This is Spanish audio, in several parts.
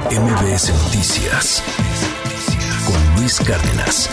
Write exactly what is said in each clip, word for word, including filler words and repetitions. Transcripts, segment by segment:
M B S Noticias con Luis Cárdenas.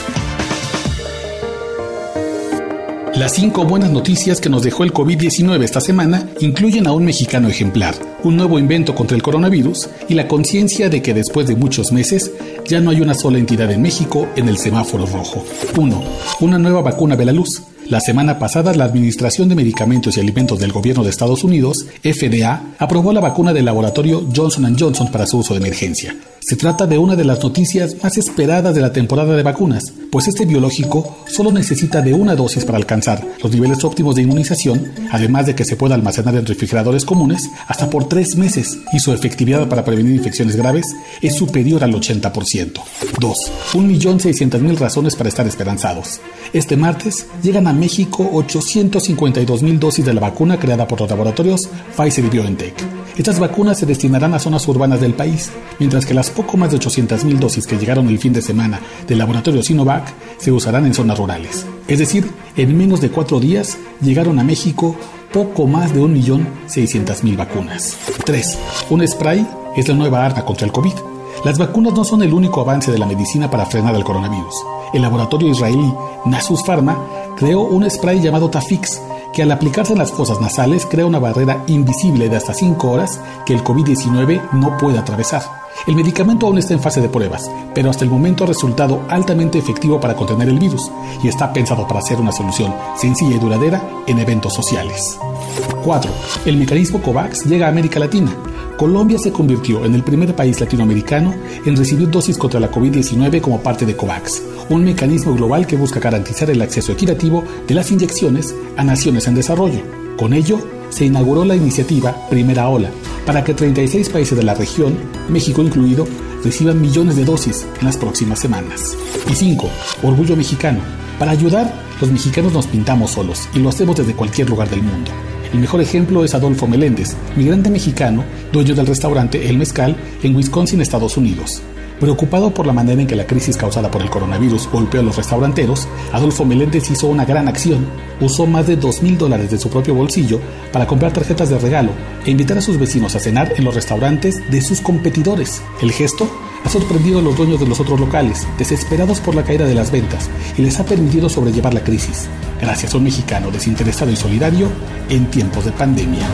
Las cinco buenas noticias que nos dejó el covid diecinueve esta semana incluyen a un mexicano ejemplar, un nuevo invento contra el coronavirus y la conciencia de que después de muchos meses ya no hay una sola entidad en México en el semáforo rojo. uno. Una nueva vacuna ve la luz. La semana pasada, la Administración de Medicamentos y Alimentos del Gobierno de Estados Unidos, F D A, aprobó la vacuna del laboratorio Johnson and Johnson para su uso de emergencia. Se trata de una de las noticias más esperadas de la temporada de vacunas, pues este biológico solo necesita de una dosis para alcanzar los niveles óptimos de inmunización, además de que se puede almacenar en refrigeradores comunes hasta por tres meses y su efectividad para prevenir infecciones graves es superior al ochenta por ciento. dos. un millón seiscientas mil razones para estar esperanzados. Este martes llegan a México ochocientas cincuenta y dos mil dosis de la vacuna creada por los laboratorios Pfizer y BioNTech. Estas vacunas se destinarán a zonas urbanas del país, mientras que las poco más de ochocientas mil dosis que llegaron el fin de semana del laboratorio Sinovac se usarán en zonas rurales. Es decir, en menos de cuatro días llegaron a México poco más de un millón seiscientas mil vacunas. tres. Un spray es la nueva arma contra el COVID. Las vacunas no son el único avance de la medicina para frenar el coronavirus. El laboratorio israelí Nasus Pharma creó un spray llamado Tafix, que al aplicarse en las fosas nasales crea una barrera invisible de hasta cinco horas que el covid diecinueve no puede atravesar. El medicamento aún está en fase de pruebas, pero hasta el momento ha resultado altamente efectivo para contener el virus y está pensado para ser una solución sencilla y duradera en eventos sociales. cuatro. El mecanismo COVAX llega a América Latina. Colombia se convirtió en el primer país latinoamericano en recibir dosis contra la covid diecinueve como parte de COVAX, un mecanismo global que busca garantizar el acceso equitativo de las inyecciones a naciones en desarrollo. Con ello, se inauguró la iniciativa Primera Ola, para que treinta y seis países de la región, México incluido, reciban millones de dosis en las próximas semanas. Y cinco. Orgullo mexicano. Para ayudar, los mexicanos nos pintamos solos y lo hacemos desde cualquier lugar del mundo. El mejor ejemplo es Adolfo Meléndez, migrante mexicano, dueño del restaurante El Mezcal en Wisconsin, Estados Unidos. Preocupado por la manera en que la crisis causada por el coronavirus golpeó a los restauranteros, Adolfo Meléndez hizo una gran acción. Usó más de dos mil dólares de su propio bolsillo para comprar tarjetas de regalo e invitar a sus vecinos a cenar en los restaurantes de sus competidores. El gesto ha sorprendido a los dueños de los otros locales, desesperados por la caída de las ventas, y les ha permitido sobrellevar la crisis, gracias a un mexicano desinteresado y solidario en tiempos de pandemia.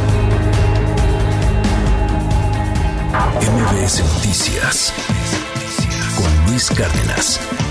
M B S Noticias con Luis Cárdenas.